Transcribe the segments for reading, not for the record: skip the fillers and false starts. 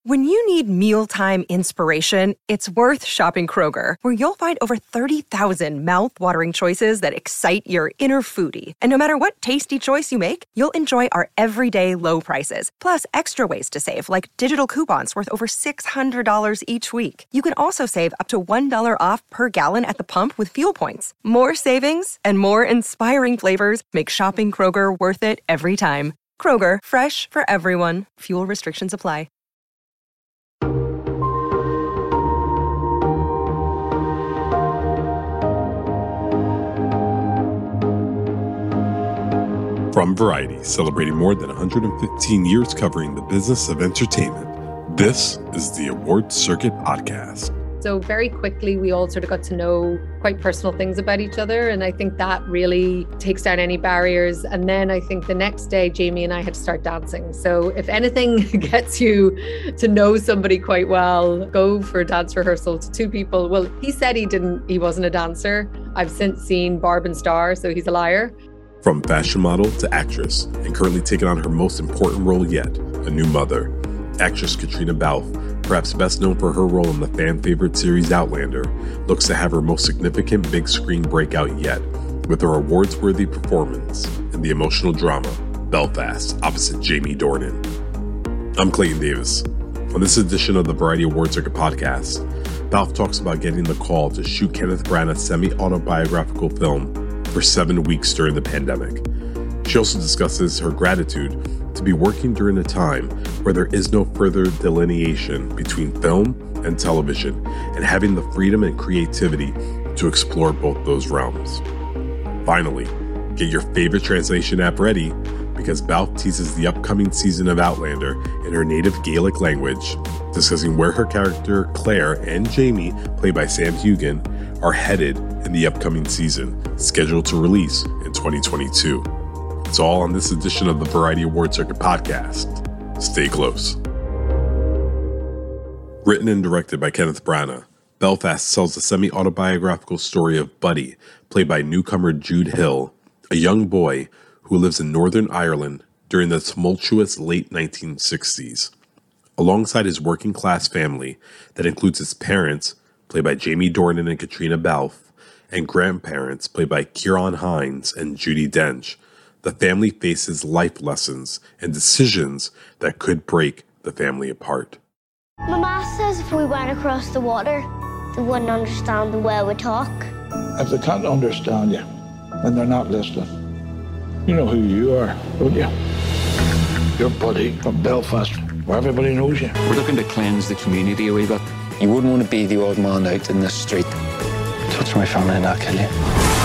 When you need mealtime inspiration, it's worth shopping Kroger, where you'll find over 30,000 mouth-watering choices that excite your inner foodie. And no matter what tasty choice you make, you'll enjoy our everyday low prices, plus extra ways to save, like digital coupons worth over $600 each week. You can also save up to $1 off per gallon at the pump with fuel points. More savings and more inspiring flavors make shopping Kroger worth it every time. Kroger, fresh for everyone. Fuel restrictions apply. From Variety, celebrating more than 115 years covering the business of entertainment, this is the Awards Circuit Podcast. So very quickly, we all sort of got to know quite personal things about each other. And I think that really takes down any barriers. And then I think the next day, Jamie and I had to start dancing. So if anything gets you to know somebody quite well, go for a dance rehearsal to two people. Well, he said he wasn't a dancer. I've since seen Barb and Star, so he's a liar. From fashion model to actress, and currently taking on her most important role yet, a new mother. Actress Caitriona Balfe, perhaps best known for her role in the fan-favorite series Outlander, looks to have her most significant big screen breakout yet, with her awards-worthy performance in the emotional drama Belfast, opposite Jamie Dornan. I'm Clayton Davis. On this edition of the Variety Awards Circuit Podcast, Balfe talks about getting the call to shoot Kenneth Branagh's semi-autobiographical film for 7 weeks during the pandemic. She also discusses her gratitude to be working during a time where there is no further delineation between film and television, and having the freedom and creativity to explore both those realms. Finally, get your favorite translation app ready, because Balfe teases the upcoming season of Outlander in her native Gaelic language, discussing where her character Claire and Jamie, played by Sam Hugan, are headed in the upcoming season, scheduled to release in 2022. It's all on this edition of the Variety Awards Circuit Podcast. Stay close. Written and directed by Kenneth Branagh, Belfast tells the semi-autobiographical story of Buddy, played by newcomer Jude Hill, a young boy who lives in Northern Ireland during the tumultuous late 1960s. Alongside his working-class family that includes his parents, played by Jamie Dornan and Caitriona Balfe, and grandparents, played by Ciarán Hinds and Judi Dench, the family faces life lessons and decisions that could break the family apart. Mama says if we went across the water, they wouldn't understand the way we talk. If they can't understand you, then they're not listening. You know who you are, don't you? You're Buddy from Belfast, where everybody knows you. We're looking to cleanse the community a wee bit. You wouldn't want to be the old man out in the street. Touch my family and I'll kill you.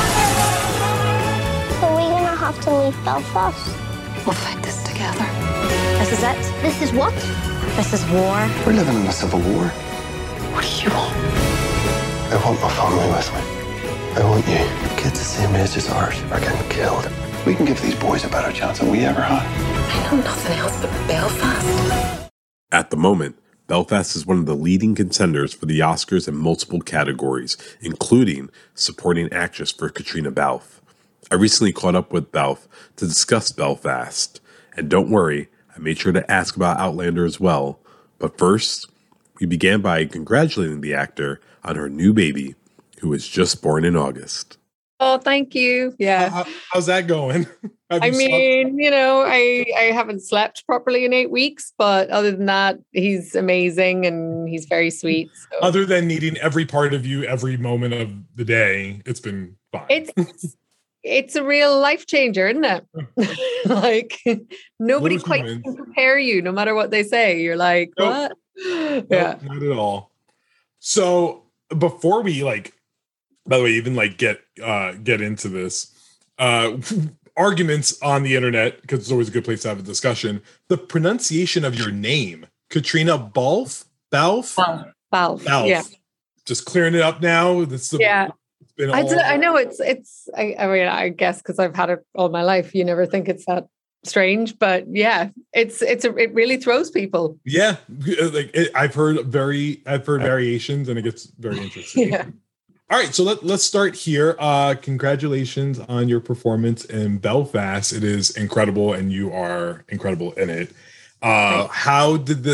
Are we gonna have to leave Belfast? We'll fight this together. This is it? This is what? This is war. We're living in a civil war. What do you want? I want my family with me. I want you. Kids the same age as ours are getting killed. We can give these boys a better chance than we ever had. I know nothing else but Belfast. At the moment, Belfast is one of the leading contenders for the Oscars in multiple categories, including supporting actress for Caitriona Balfe. I recently caught up with Balfe to discuss Belfast, and don't worry, I made sure to ask about Outlander as well. But first, we began by congratulating the actor on her new baby, who was just born in August. Oh, thank you. Yeah. How's that going? I mean, I haven't slept properly in 8 weeks, but other than that, he's amazing and he's very sweet. So. Other than needing every part of you every moment of the day, it's been fine. It's a real life changer, isn't it? Like nobody quite can prepare you, no matter what they say. You're like, nope. What? Yeah, not at all. So before we by the way, even get into this, arguments on the internet, because it's always a good place to have a discussion. The pronunciation of your name, Caitriona Balfe. Yeah. Just clearing it up now. Yeah. I know I guess because I've had it all my life, you never think it's that strange, but yeah, it really throws people. Yeah. I've heard variations and it gets very interesting. Yeah. All right, so let's start here. Congratulations on your performance in Belfast. It is incredible, and you are incredible in it. How did this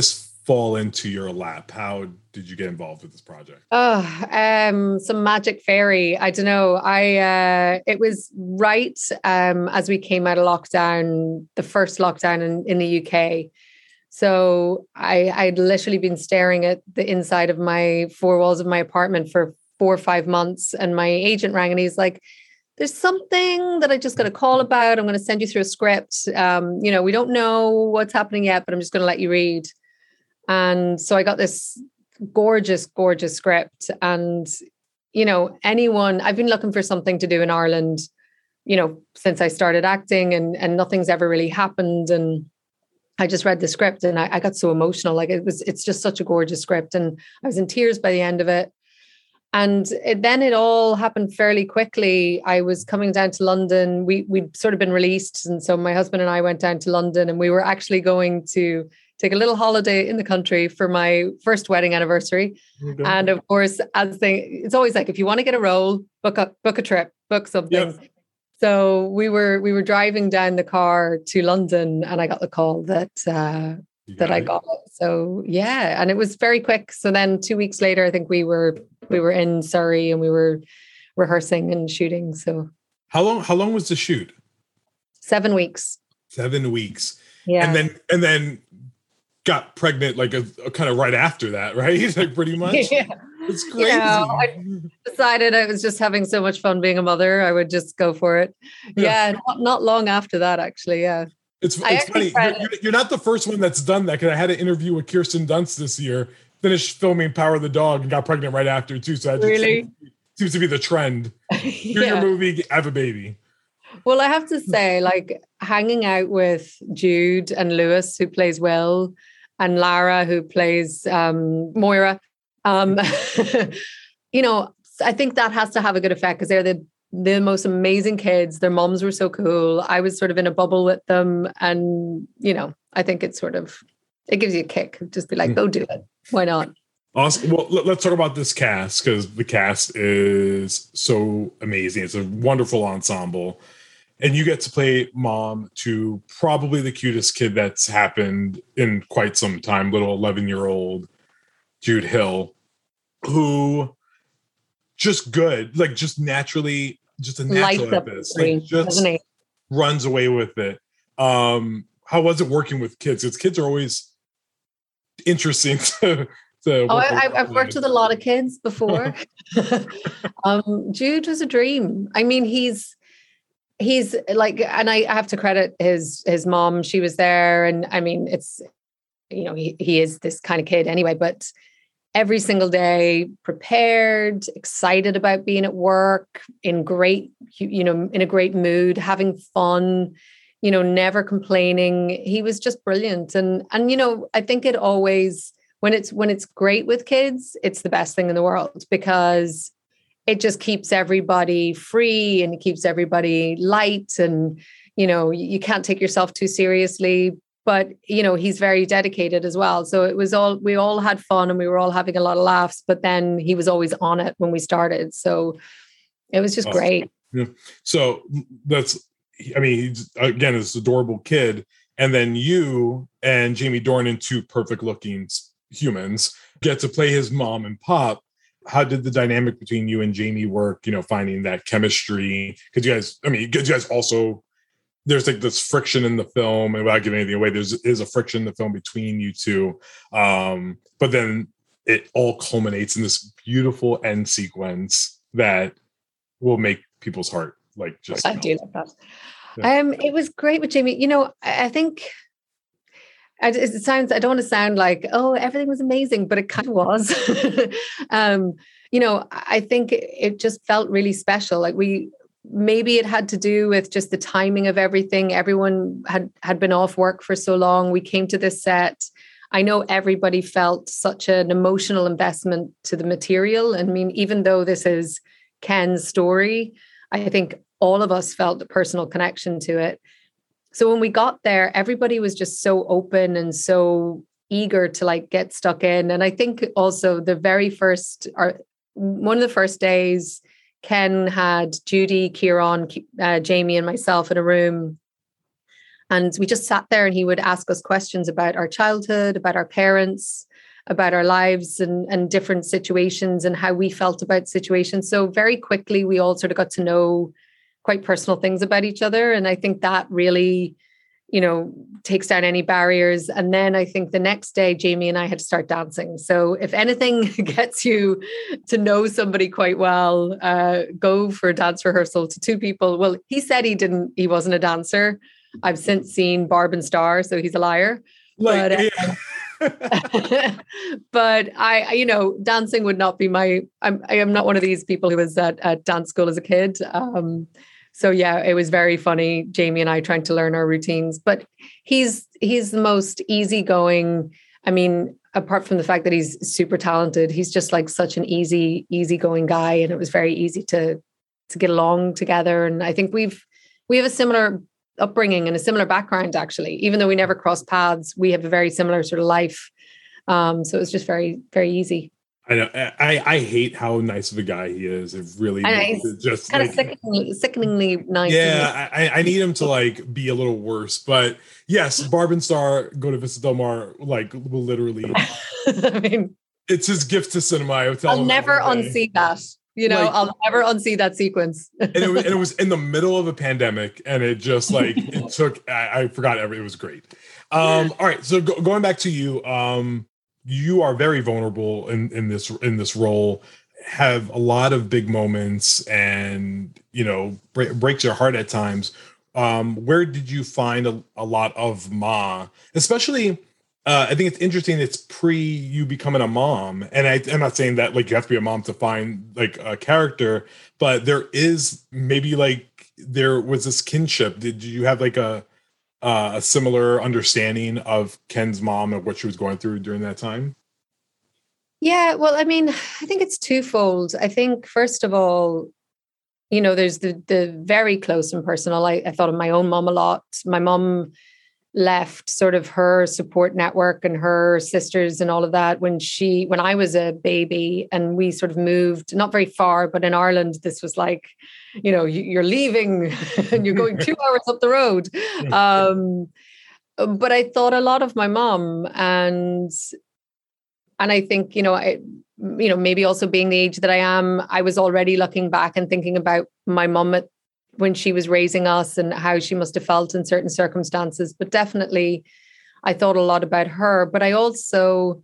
fall into your lap? How did you get involved with this project? Some magic fairy. I don't know. It was right as we came out of lockdown, the first lockdown in the UK. So I'd literally been staring at the inside of my four walls of my apartment for 4 or 5 months. And my agent rang and he's like, there's something that I just got a call about. I'm going to send you through a script. We don't know what's happening yet, but I'm just going to let you read. And so I got this gorgeous, gorgeous script. And, I've been looking for something to do in Ireland, since I started acting and nothing's ever really happened. And I just read the script and I got so emotional. Like it's just such a gorgeous script. And I was in tears by the end of it. And then it all happened fairly quickly. I was coming down to London. We'd sort of been released. And so my husband and I went down to London and we were actually going to take a little holiday in the country for my first wedding anniversary. Okay. And of course, it's always like, if you want to get a role, book a trip, book something. Yep. So we were driving down the car to London and I got the call that I got it. So yeah, and it was very quick. So then 2 weeks later, I think we were in Surrey and we were rehearsing and shooting. So how long was the shoot? 7 weeks. 7 weeks. Yeah. And then got pregnant like a kind of right after that, right? Like pretty much. Yeah. It's crazy. I decided I was just having so much fun being a mother. I would just go for it. Yeah, not long after that, actually. Yeah. It's funny. You're not the first one that's done that, because I had an interview with Kirsten Dunst this year, finished filming Power of the Dog and got pregnant right after too. So that really seems to be the trend. Here's your movie, have a baby. Well, I have to say, like hanging out with Jude and Lewis, who plays Will, and Lara, who plays Moira, I think that has to have a good effect because they're the most amazing kids. Their moms were so cool. I was sort of in a bubble with them. And, I think it gives you a kick. Just be like, go do it. Why not? Awesome. Well, let's talk about this cast, because the cast is so amazing. It's a wonderful ensemble. And you get to play mom to probably the cutest kid that's happened in quite some time, little 11-year-old Jude Hill, who just good, like just naturally, just a natural at this, like just runs away with it. How was it working with kids? Because kids are always interesting to I've worked with a lot of kids before. Jude was a dream. I mean, he's like, and I have to credit his mom. She was there. And I mean, it's, he is this kind of kid anyway, but every single day prepared, excited about being at work, in a great mood, having fun, never complaining. He was just brilliant. And I think it always, when it's great with kids, it's the best thing in the world, because it just keeps everybody free and it keeps everybody light. And, you can't take yourself too seriously, but, he's very dedicated as well. So we all had fun and we were all having a lot of laughs, but then he was always on it when we started. So it was just great. Yeah. So he's, again, this adorable kid. And then you and Jamie Dornan, two perfect looking humans, get to play his mom and pop. How did the dynamic between you and Jamie work, finding that chemistry? Because you guys also, there's like this friction in the film, and without giving anything away, is a friction in the film between you two. But then it all culminates in this beautiful end sequence that will make people's heart like just. I do love that. Yeah. It was great with Jamie. I think it sounds, I don't want to sound like, oh, everything was amazing, but it kind of was. I think it just felt really special. Like maybe it had to do with just the timing of everything. Everyone had been off work for so long. We came to this set. I know everybody felt such an emotional investment to the material. I mean, even though this is Ken's story, I think all of us felt a personal connection to it. So when we got there, everybody was just so open and so eager to like get stuck in. And I think also one of the first days, Ken had Judy, Kieran, Jamie and myself in a room. And we just sat there and he would ask us questions about our childhood, about our parents, about our lives and different situations and how we felt about situations. So very quickly, we all sort of got to know quite personal things about each other. And I think that really, takes down any barriers. And then I think the next day, Jamie and I had to start dancing. So if anything gets you to know somebody quite well, go for a dance rehearsal to two people. Well, he said he wasn't a dancer. I've since seen Barb and Star, so he's a liar. But dancing would not be I am not one of these people who was at dance school as a kid. So yeah, it was very funny, Jamie and I trying to learn our routines, but he's the most easygoing. I mean, apart from the fact that he's super talented, he's just like such an easygoing guy. And it was very easy to get along together. And I think we have a similar upbringing and a similar background, actually, even though we never crossed paths, we have a very similar sort of life. So it was just very, very easy. I know. I hate how nice of a guy he is. It really just kind of sickeningly nice. Yeah, I need him to like be a little worse. But yes, Barb and Star Go to Vista Del Mar will literally. I mean, it's his gift to cinema. I'll never unsee that. I'll never unsee that sequence. and it was in the middle of a pandemic, and it just it took. I forgot it was great. All right, so going back to you. You are very vulnerable in this role, have a lot of big moments and, breaks your heart at times. Where did you find a lot of Ma, especially, I think it's interesting. It's pre you becoming a mom. And I'm not saying that you have to be a mom to find a character, but there is maybe there was this kinship. Did you have a similar understanding of Ken's mom and what she was going through during that time? Yeah, well, I mean, I think it's twofold. I think, first of all, there's the very close and personal. I thought of my own mom a lot. My mom left sort of her support network and her sisters and all of that when I was a baby, and we sort of moved not very far, but in Ireland, this was you're leaving and you're going 2 hours up the road. But I thought a lot of my mom, and I think, maybe also being the age that I am, I was already looking back and thinking about my mom when she was raising us and how she must have felt in certain circumstances. But definitely I thought a lot about her. But I also,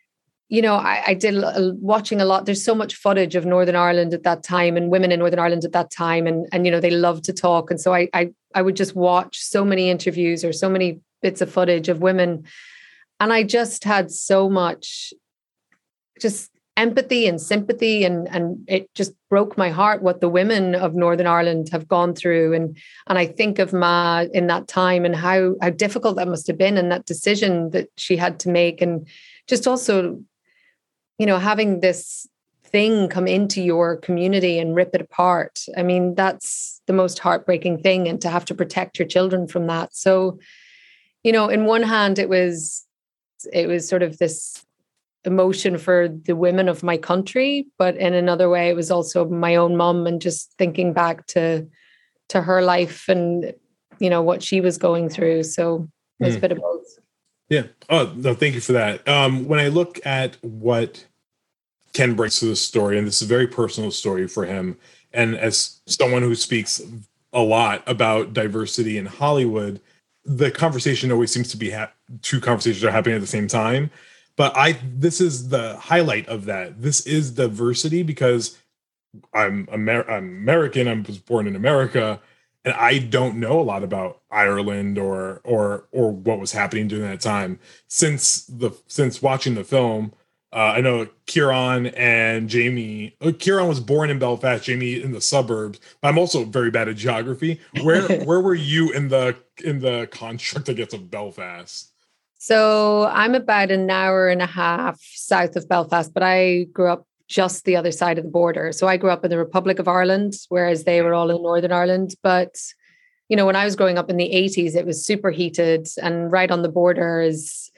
I did watching a lot. There's so much footage of Northern Ireland at that time and women in Northern Ireland at that time. And they love to talk. And so I would just watch so many interviews or so many bits of footage of women. And I just had so much just empathy and sympathy. And it just broke my heart what the women of Northern Ireland have gone through. And I think of Ma in that time and how difficult that must have been, and that decision that she had to make. And just also, having this thing come into your community and rip it apart. I mean, that's the most heartbreaking thing, and to have to protect your children from that. So, in one hand, it was sort of this emotion for the women of my country, but in another way, it was also my own mom, and just thinking back to her life and, what she was going through. So it's a bit of both. Yeah. Oh, no, thank you for that. When I look at what Ken brings to the story, and this is a very personal story for him, and as someone who speaks a lot about diversity in Hollywood, the conversation always seems to be two conversations are happening at the same time. But this is the highlight of that. This is diversity because I'm American. I was born in America, and I don't know a lot about Ireland or what was happening during that time. Since watching the film, I know Kieran and Jamie. Kieran was born in Belfast, Jamie in the suburbs. But I'm also very bad at geography. Where were you in the construct, I guess, of Belfast? So I'm about an hour and a half south of Belfast, but I grew up just the other side of the border. So I grew up in the Republic of Ireland, whereas they were all in Northern Ireland. But, when I was growing up in the 80s, it was super heated, and right on the border is,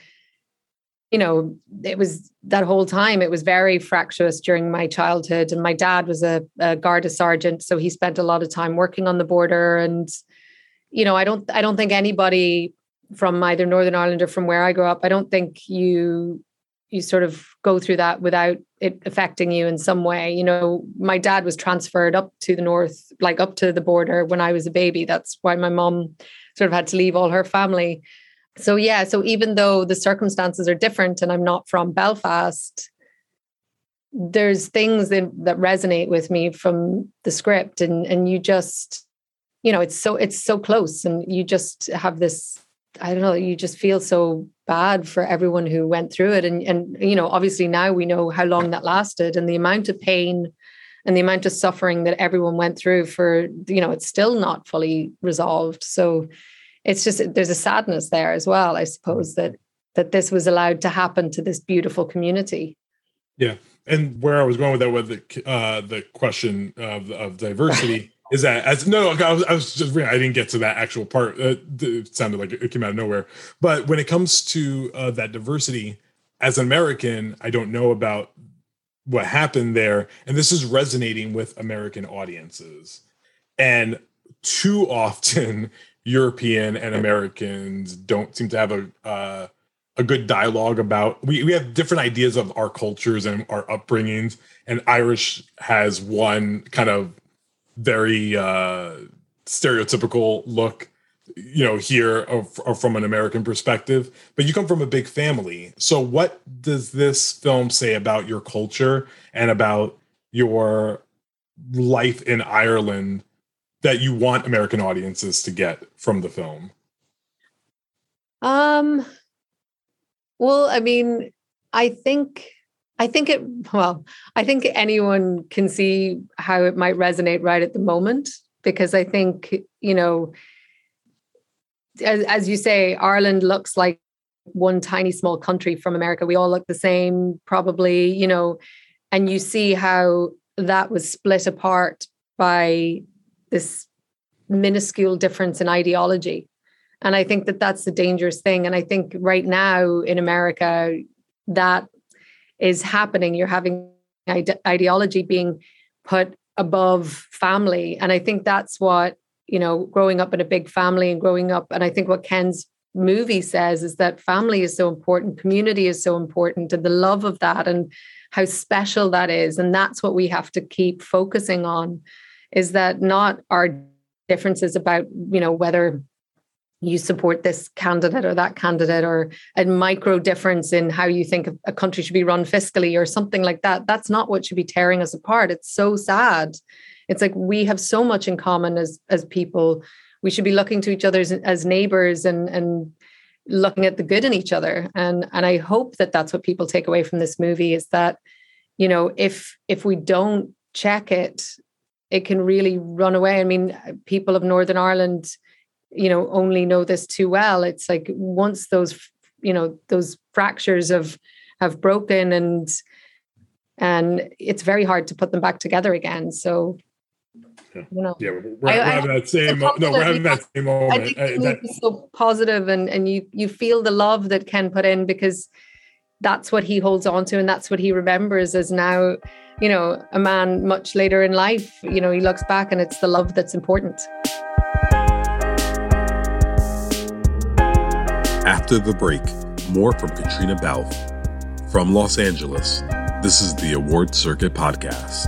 it was that whole time, it was very fractious during my childhood. And my dad was a Garda sergeant. So he spent a lot of time working on the border, and, I don't think anybody from either Northern Ireland or from where I grew up, I don't think you sort of go through that without it affecting you in some way. My dad was transferred up to the north, like up to the border when I was a baby. That's why my mom sort of had to leave all her family. So even though the circumstances are different and I'm not from Belfast, there's things that resonate with me from the script, and you just, it's so close, and you just have this, I don't know, you just feel so bad for everyone who went through it. And obviously now we know how long that lasted, and the amount of pain and the amount of suffering that everyone went through for, it's still not fully resolved. So it's just, there's a sadness there as well, I suppose, that this was allowed to happen to this beautiful community. Yeah. And where I was going with that, with the question of diversity is that I was just reading, I didn't get to that actual part. It sounded like it came out of nowhere. But when it comes to that diversity, as an American, I don't know about what happened there. And this is resonating with American audiences. And too often, European and Americans don't seem to have a good dialogue about, we have different ideas of our cultures and our upbringings, and Irish has one kind of very stereotypical look, here from an American perspective, but you come from a big family. So what does this film say about your culture and about your life in Ireland that you want American audiences to get from the film? Well, I mean, I think anyone can see how it might resonate right at the moment, because I think, as you say, Ireland looks like one tiny small country from America. We all look the same, probably, and you see how that was split apart by this minuscule difference in ideology. And I think that that's the dangerous thing. And I think right now in America, that is happening. You're having ideology being put above family. And I think that's what, growing up in a big family and growing up, and I think what Ken's movie says is that family is so important, community is so important, and the love of that and how special that is. And that's what we have to keep focusing on, is that not our differences about, whether you support this candidate or that candidate, or a micro difference in how you think a country should be run fiscally or something like that. That's not what should be tearing us apart. It's so sad. It's like we have so much in common as people. We should be looking to each other as neighbors and looking at the good in each other. And I hope that that's what people take away from this movie, is that, if we don't check it, it can really run away. I mean, people of Northern Ireland, only know this too well. It's like once those fractures have broken, and it's very hard to put them back together again. So, we're having that same moment. I think it's so positive, and you feel the love that Ken put in, because that's what he holds on to, and that's what he remembers as now, a man much later in life. He looks back, and it's the love that's important. After the break, more from Katrina Balfe. From Los Angeles, this is the Award Circuit Podcast.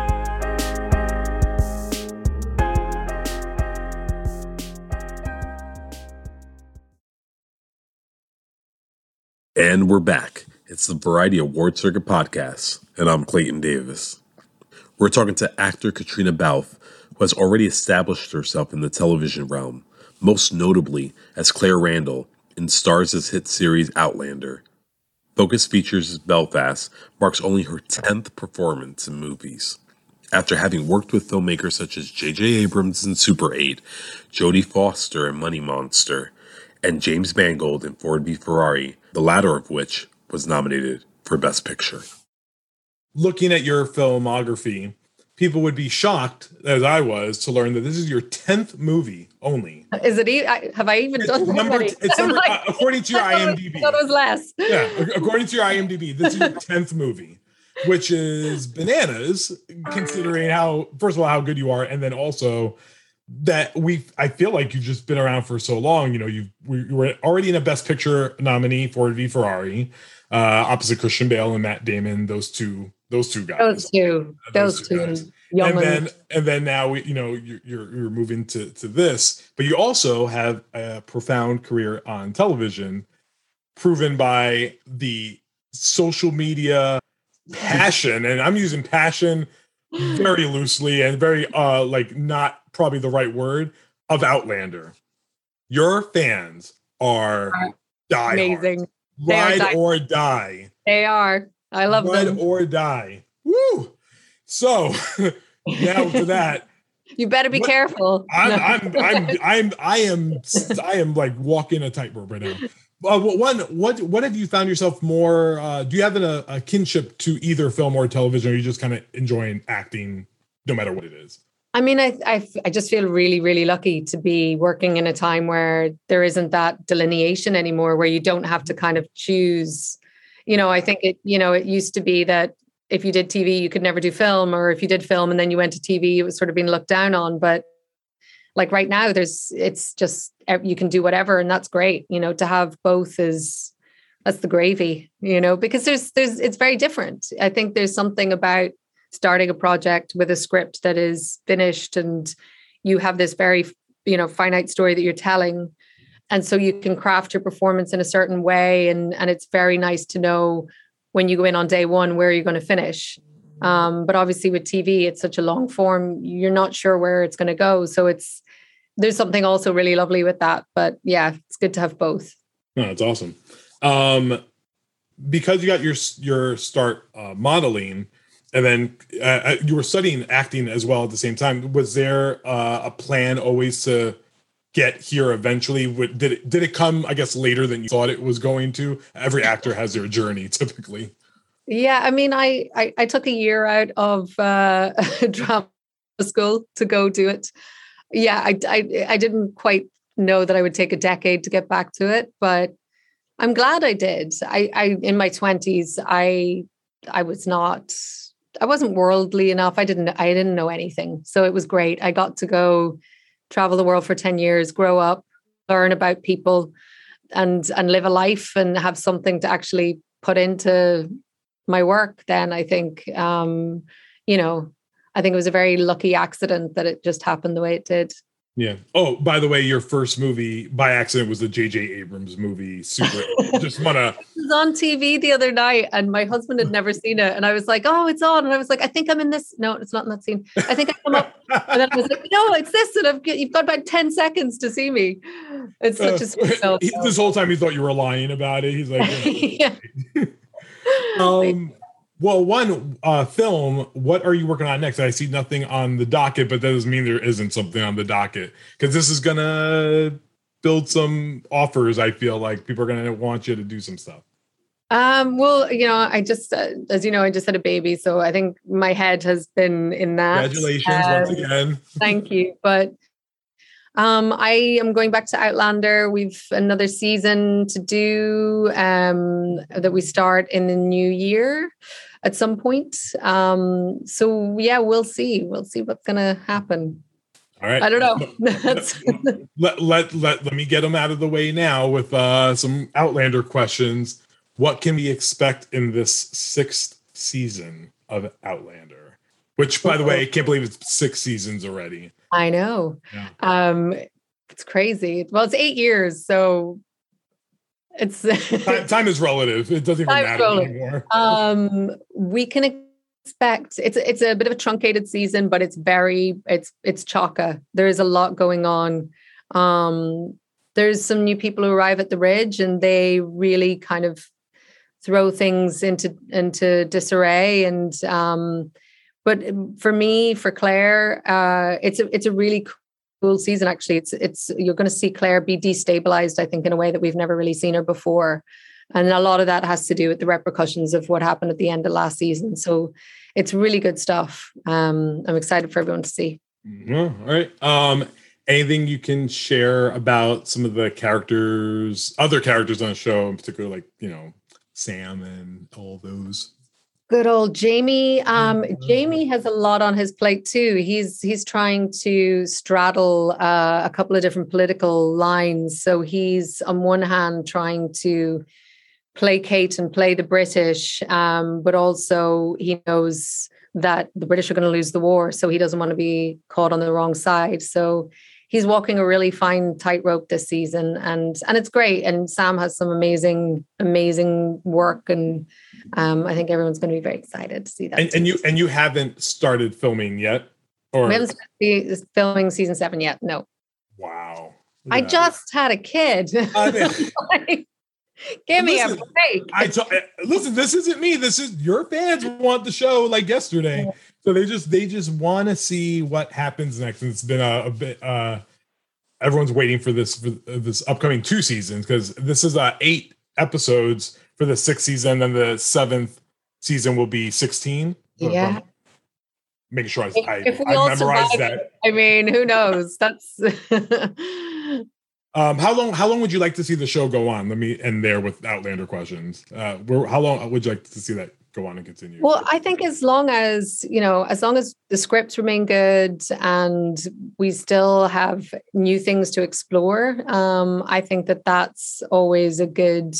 And we're back. It's the Variety Award Circuit Podcast, and I'm Clayton Davis. We're talking to actor Katrina Balfe, who has already established herself in the television realm, most notably as Claire Randall in Starz' hit series Outlander. Focus Features' Belfast marks only her 10th performance in movies. After having worked with filmmakers such as J.J. Abrams in Super 8, Jodie Foster in Money Monster, and James Mangold in Ford v. Ferrari, the latter of which was nominated for Best Picture. Looking at your filmography, people would be shocked, as I was, to learn that this is your 10th movie only. Is it? Have I even done that? According to your IMDb. That was less. Yeah, according to your IMDb, this is your 10th movie, which is bananas, considering how, first of all, how good you are, and then also that I feel like you've just been around for so long. You know, you were already in a Best Picture nominee, Ford v Ferrari, opposite Christian Bale and Matt Damon. Those two guys. Those two guys. And then now you're moving to this, but you also have a profound career on television, proven by the social media passion, and I'm using passion very loosely and very like not probably the right word, of Outlander. Your fans are die amazing. Ride or die. They are. I love Ride them. or die. Woo! So now to that. You better be careful. I am like walking a tightrope right now. What have you found yourself more? Do you have a kinship to either film or television, or are you just kind of enjoying acting no matter what it is? I mean, I just feel really, really lucky to be working in a time where there isn't that delineation anymore, where you don't have to kind of choose. You know, I think it used to be that if you did TV, you could never do film, or if you did film and then you went to TV, it was sort of being looked down on. But like right now, it's just, you can do whatever. And that's great. You know, to have both that's the gravy, you know, because it's very different. I think there's something about starting a project with a script that is finished and you have this very, finite story that you're telling. And so you can craft your performance in a certain way. And it's very nice to know when you go in on day one, where you're going to finish. But obviously with TV, it's such a long form, you're not sure where it's going to go. So there's something also really lovely with that. But yeah, it's good to have both. No, it's awesome. Because you got your start modeling, and then you were studying acting as well at the same time. Was there a plan always to get here eventually? Did it come, I guess, later than you thought it was going to? Every actor has their journey typically. Yeah, I mean, I took a year out of drama school to go do it. Yeah, I didn't quite know that I would take a decade to get back to it, but I'm glad I did. I in my 20s, I wasn't worldly enough. I didn't know anything. So it was great. I got to go travel the world for 10 years, grow up, learn about people and live a life and have something to actually put into my work. Then I think, I think it was a very lucky accident that it just happened the way it did. Yeah. Oh, by the way, your first movie by accident was the J.J. Abrams movie. Super. Just wanna. It was on TV the other night, and my husband had never seen it, and I was like, "Oh, it's on," and I was like, "I think I'm in this." No, it's not in that scene. I think I come up, and then I was like, "No, it's this," and you've got about 10 seconds to see me. It's such a sweet film. This whole time he thought you were lying about it. He's like, yeah. Well, one film, what are you working on next? I see nothing on the docket, but that doesn't mean there isn't something on the docket, because this is going to build some offers. I feel like people are going to want you to do some stuff. Well, I just, as you know, I just had a baby. So I think my head has been in that. Congratulations once again. Thank you. But I am going back to Outlander. We've another season to do that we start in the new year at some point. So yeah, we'll see. We'll see what's going to happen. All right. I don't know. let me get them out of the way now with some Outlander questions. What can we expect in this 6th season of Outlander? Which, by the way, I can't believe it's 6 seasons already. I know. Yeah. It's crazy. Well, it's 8 years, so it's time is relative. It doesn't even matter anymore. We can expect it's a bit of a truncated season, but it's chocker. There is a lot going on. There's some new people who arrive at the Ridge, and they really kind of throw things into disarray. And but for me, for Claire, it's a really cool season. Actually, it's you're going to see Claire be destabilized, I think, in a way that we've never really seen her before, and a lot of that has to do with the repercussions of what happened at the end of last season. So it's really good stuff. I'm excited for everyone to see. All right. Anything you can share about some of the other characters on the show, in particular, like Sam and all those? Good old Jamie. Jamie has a lot on his plate too. He's trying to straddle a couple of different political lines. So he's on one hand trying to placate and play the British, but also he knows that the British are going to lose the war, so he doesn't want to be caught on the wrong side. So he's walking a really fine tightrope this season, and it's great. And Sam has some amazing work, and I think everyone's going to be very excited to see that. And you haven't started filming yet, or we haven't started filming season 7 yet. No. Wow. I just had a kid. Give me a break. Listen, this isn't me. This is your fans want the show like yesterday. So they just want to see what happens next. And it's been a bit everyone's waiting for this upcoming 2 seasons, because this is 8 episodes for the 6th season, and the 7th season will be 16. Yeah. Making sure I memorized that. I mean, who knows? That's How long would you like to see the show go on? Let me end there with Outlander questions. How long would you like to see that go on and continue? Well, I think as long as the scripts remain good and we still have new things to explore, I think that's always a good,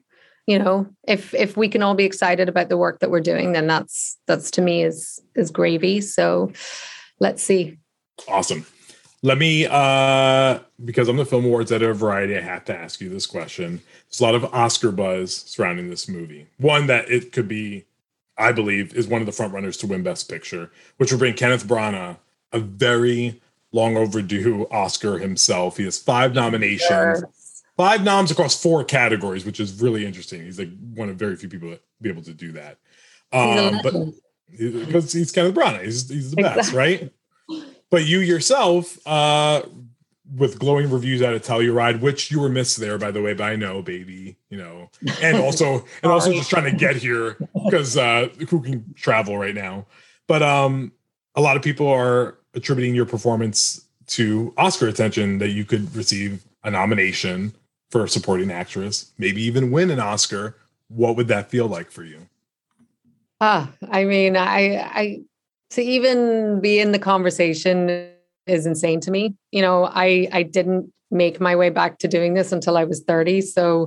if we can all be excited about the work that we're doing, then that's to me is gravy. So let's see. Awesome. Let me, because I'm the Film Awards editor of Variety, I have to ask you this question. There's a lot of Oscar buzz surrounding this movie. One that it could be, I believe, is one of the front runners to win Best Picture, which would bring Kenneth Branagh a very long overdue Oscar himself. He has 5 nominations, sure. 5 noms across 4 categories, which is really interesting. He's like one of very few people that be able to do that. But because he's Kenneth Branagh, he's the best, right? But you yourself, with glowing reviews out of Telluride, which you were missed there, by the way, but I know, baby, and also just trying to get here because who can travel right now? But a lot of people are attributing your performance to Oscar attention, that you could receive a nomination for a supporting actress, maybe even win an Oscar. What would that feel like for you? I mean, I to even be in the conversation is insane to me. I didn't make my way back to doing this until I was 30. So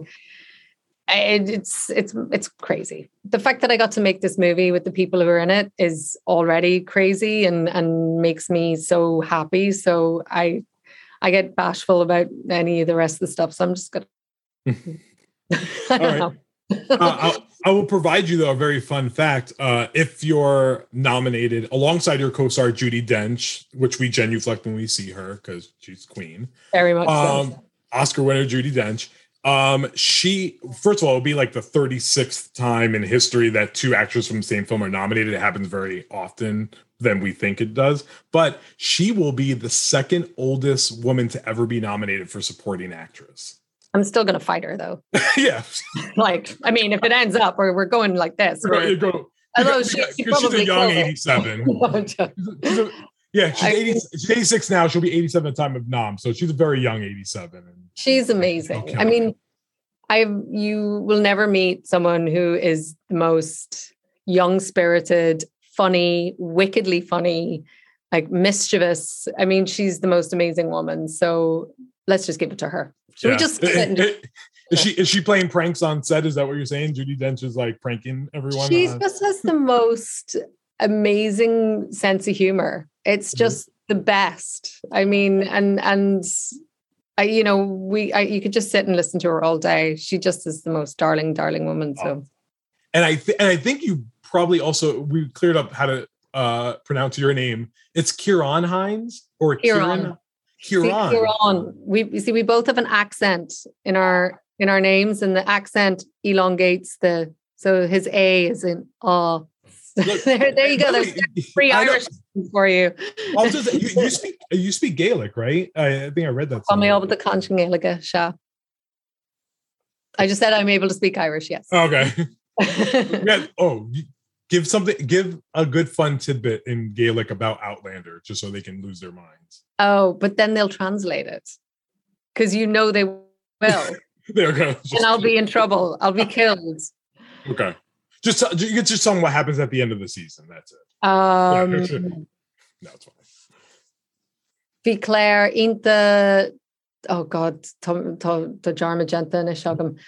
it's crazy. The fact that I got to make this movie with the people who are in it is already crazy and makes me so happy. So I get bashful about any of the rest of the stuff. So I'm just gonna I don't know. I will provide you, though, a very fun fact. If you're nominated alongside your co-star Judi Dench, which we genuflect when we see her because she's queen. Very much so. Oscar winner Judi Dench. She, first of all, it'll be like the 36th time in history that 2 actors from the same film are nominated. It happens very often than we think it does. But she will be the 2nd oldest woman to ever be nominated for supporting actress. I'm still going to fight her, though. Yeah. I mean, if it ends up or we're going like this. Although she's a young 87. She's 86 now. She'll be 87 at the time of nom. So she's a very young 87. She's amazing. Okay. I mean, you will never meet someone who is the most young-spirited, funny, wickedly funny, like mischievous. I mean, she's the most amazing woman. So let's just give it to her. Should we just is she playing pranks on set? Is that what you're saying? Judi Dench is like pranking everyone? She just has the most amazing sense of humor. It's just the best. I mean, and you could just sit and listen to her all day. She just is the most darling woman. So, and I think you probably also, we cleared up how to pronounce your name. It's Ciarán Hinds or Ciarán. Ciarán. We both have an accent in our names, and the accent elongates so his A is in Look, there you go. There's 3 Irish for you. You speak Gaelic, right? I think I read that. Call me over the Conching Gaelic, Sha. I just said I'm able to speak Irish. Yes. Okay. Give a good fun tidbit in Gaelic about Outlander, just so they can lose their minds. Oh, but then they'll translate it because they will. There we go. And I'll be in trouble. I'll be killed. Okay. Just tell me what happens at the end of the season. That's it. No, it's fine. Bhí Claire Inta, oh God, the Jarma Genta and Ishagam.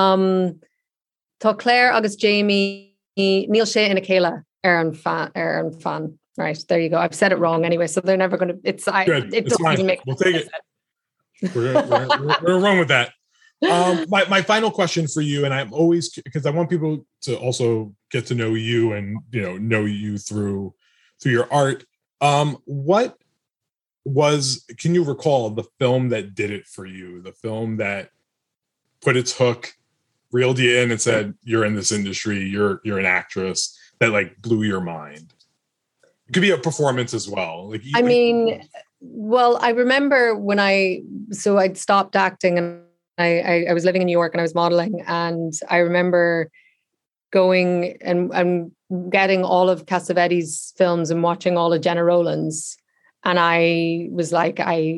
Tá Claire agus Jamie, Neil Shea and Akela Aaron fan. Right, there you go. I've said it wrong anyway, so they're never going to. It doesn't even make sense. We'll take it. We're gonna run with that. My final question for you, and I'm always, because I want people to also get to know you and know you through your art. What can you recall the film that did it for you? The film that put its hook, reeled you in, and said, "You're in this industry. You're an actress." That like blew your mind. It could be a performance as well. Well, I remember when I'd stopped acting and I was living in New York and I was modeling, and I remember going and getting all of Cassavetes' films and watching all of Jenna Rowland's, and I was like,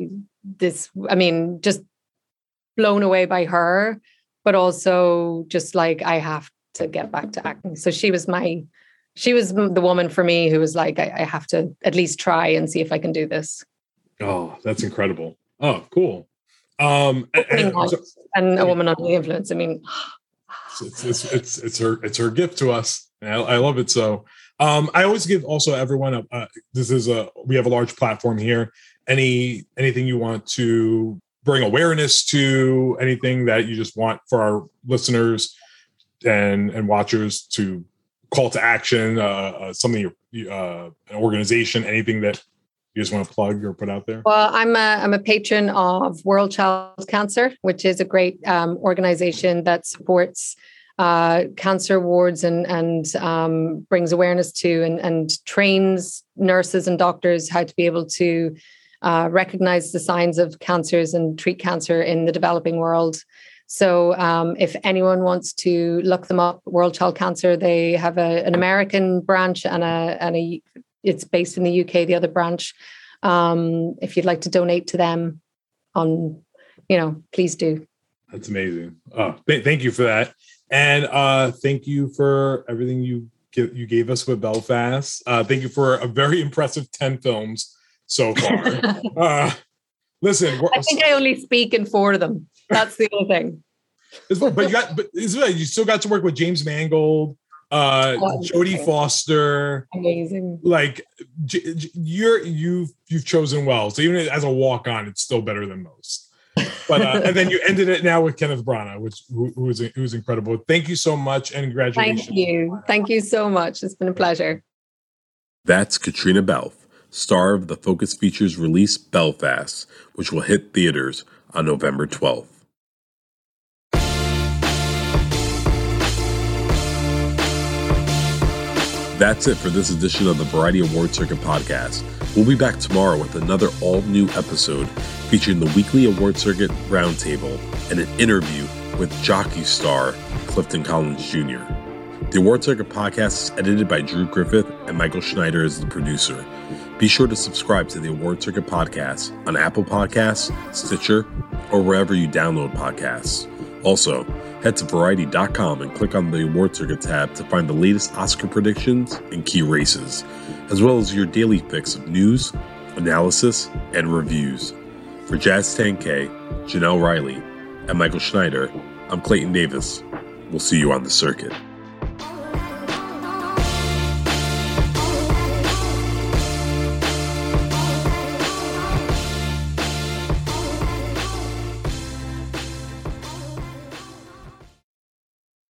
just blown away by her, but also just like, I have to get back to acting. So she was the woman for me who was like, I have to at least try and see if I can do this. Oh, that's incredible. Oh, cool. And a woman under the influence. I mean, it's her gift to us. I love it. So I always give also everyone we have a large platform here. Anything you want to bring awareness to, anything that you just want for our listeners and watchers to call to action, something, an organization, anything that you just want to plug or put out there? Well, I'm a patron of World Child Cancer, which is a great organization that supports cancer wards and brings awareness to and trains nurses and doctors how to be able to recognize the signs of cancers and treat cancer in the developing world. So if anyone wants to look them up, World Child Cancer, they have an American branch and it's based in the UK, the other branch. If you'd like to donate to them, please do. That's amazing. Thank you for that. And thank you for everything you gave us with Belfast. Thank you for a very impressive 10 films so far. Listen, I think I only speak in 4 of them. That's the other thing. But you still got to work with James Mangold, Jodie Foster. Amazing. Like you've chosen well. So even as a walk-on, it's still better than most. But and then you ended it now with Kenneth Branagh, who's incredible. Thank you so much, and congratulations. Thank you so much. It's been a pleasure. That's Katrina Balfe, star of the Focus Features release Belfast, which will hit theaters on November 12th. That's it for this edition of the Variety Award Circuit podcast. We'll be back tomorrow with another all-new episode featuring the weekly Award Circuit Roundtable and an interview with jockey star Clifton Collins Jr. The Award Circuit podcast is edited by Drew Griffith and Michael Schneider as the producer. Be sure to subscribe to the Award Circuit podcast on Apple Podcasts, Stitcher, or wherever you download podcasts. Also, head to Variety.com and click on the Award Circuit tab to find the latest Oscar predictions and key races, as well as your daily fix of news, analysis, and reviews. For Jazz 10K, Janelle Riley, and Michael Schneider, I'm Clayton Davis. We'll see you on the circuit.